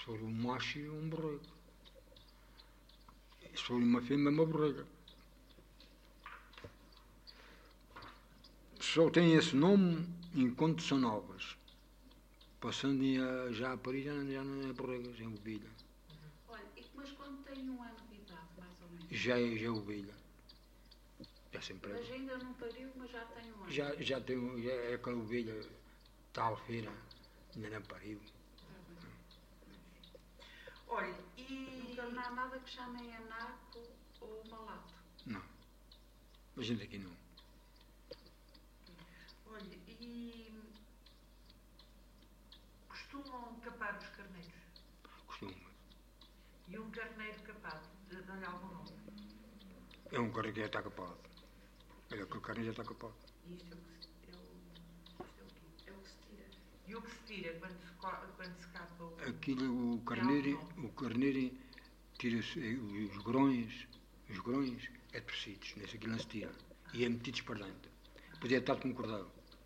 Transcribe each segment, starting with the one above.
Se for um macho, é um borrego. Se for uma fêmea, é uma borrega. Só tem esse nome enquanto são novas. Passando já a Paris, já não é borrega, já é ovelha. Olha, mas quando tem 1 ano de idade, mais ou menos? Já é ovelha. Já sempre Mas ainda não pariu, mas já tem 1 ano. Já é aquela ovelha talfeira, ainda não pariu. Olha, então não há nada que chamem anaco ou malato? Não. A gente aqui não. Olha, e costumam capar os carneiros? Costuma. E um carneiro capado, dá-lhe algum nome? É um cara que já está capado. Olha, aquele carne já está capado. E isto é o quê? É o que se tira. E o que se tira quando se capa o carneiro? Aquilo, o carneiro tira-se os grões é de precisos, nesse aquilo não se tira. E é metido para dentro. Podia estar com um cordeiro.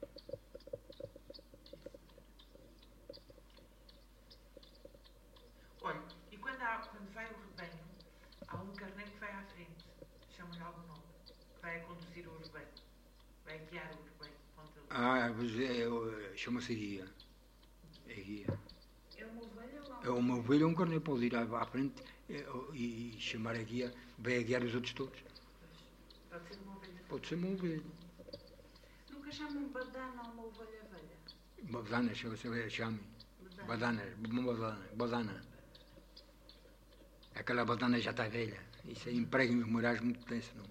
Olha, e quando vai o rebanho, há um carneiro que vai à frente, chama-lhe algum nome, vai conduzir o rebanho, vai guiar o rebanho. Chama-se guia. É guia. É uma ovelha ou não? É uma ovelha ou um carneiro, pode ir à frente e chamar a guia, vai a guiar os outros todos. Pode ser uma ovelha. Pode ser uma ovelha. Nunca chamam badana a uma ovelha velha? Badana, chame. Badana. Aquela badana já está velha. Isso aí emprega em morais muito tenso, não?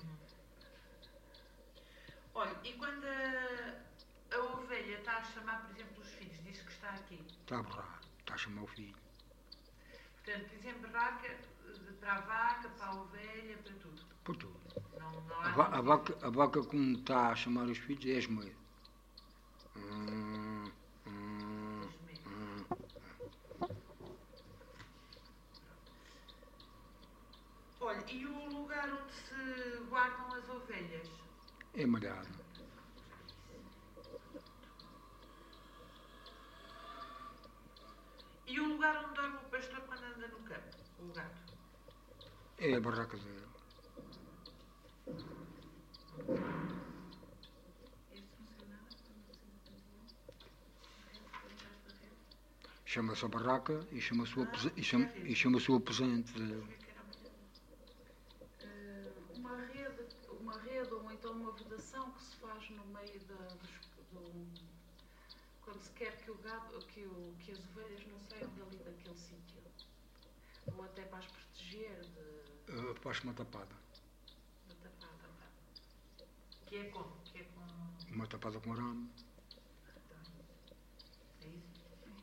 Olha, e quando a ovelha está a chamar, por exemplo, os filhos, diz que está aqui? Está a borrar, está a chamar o filho. Portanto, dizem berraca para a vaca, para a ovelha, para tudo. Por tudo. Não A vaca, como está a chamar os filhos, é esmeiro. Olha, e o lugar onde se guardam as ovelhas? É malhado. E o lugar onde dorme o pastor quando anda no campo? O gato? É a barraca dele. Chama-se a barraca e chama-se o aposento dele. Uma rede ou então uma vedação que se faz no meio quando se quer que que as ovelhas não saiam dali daquele sítio. Ou até para as proteger de... Faz uma tapada. Da tapada. Que é como? Uma tapada com arame. É isso?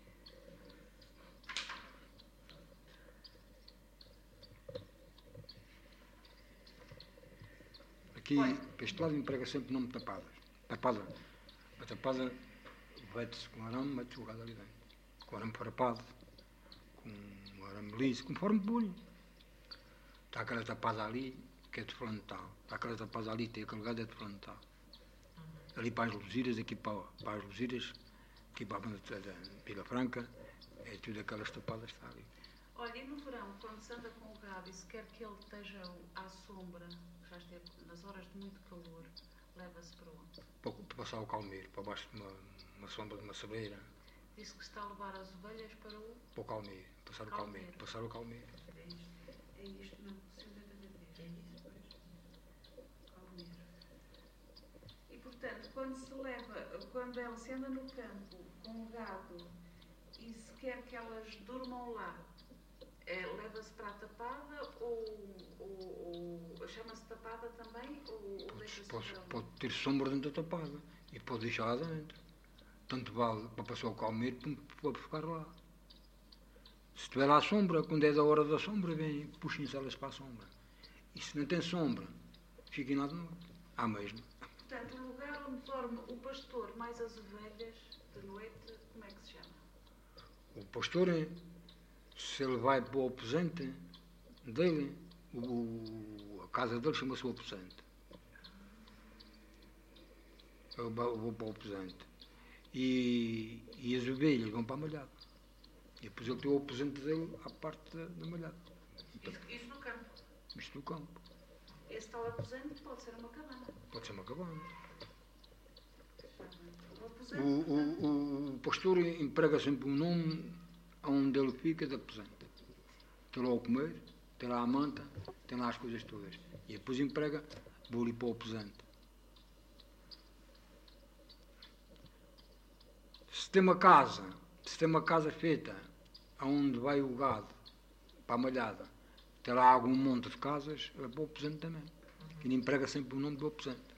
Aqui, para este lado, emprega sempre nome tapadas. A tapada vai-se com arame, mete o gado ali dentro. Com arame farpado, com arame liso, conforme bulho. Está aquela tapada ali, que é de frontal. Está aquela tapada ali, tem aquele gado, é de frontal. Ali para as luziras, aqui para as luziras, aqui para a banda da Vila Franca, é tudo aquelas tapadas que está ali. Olha, e no verão, quando se anda com o gado e se quer que ele esteja à sombra, já esteve nas horas de muito calor, leva-se para onde? Para passar o calmeiro, para baixo de uma sombra de uma sabreira. Disse que se está a levar as ovelhas para o calmeiro, passar o calmeiro. É isto, não, 183. É isso, pois. Calmeiro. E portanto, quando ela se anda no campo com o gado e se quer que elas durmam lá, leva-se para a tapada ou chama-se tapada também? Ou pode ter sombra dentro da tapada e pode deixar lá dentro. Tanto vale para passar o calmeiro como para ficar lá. Se estiver lá à sombra, quando é da hora da sombra, puxem-se elas para a sombra. E se não tem sombra, fiquem lá de novo. À mesma. Portanto, o lugar onde dorme o pastor mais as ovelhas de noite, como é que se chama? O pastor, se ele vai para o aposento dele, a casa dele chama-se o aposento. Eu vou para o aposento. E as ovelhas vão para a malhada. E depois ele tem o aposento dele à parte da malhada. Isso no campo. Isto no campo. Esse tal aposento pode ser uma cabana. Pode ser uma cabana. O aposento, O pastor emprega sempre um nome onde ele fica de aposento. Tem lá o comer, tem lá a manta, tem lá as coisas todas. E depois emprega, vou ali para o aposento. Se tem uma casa feita onde vai o gado para a malhada, tem lá algum monte de casas, é para o aposento também. E emprega sempre o nome do aposento.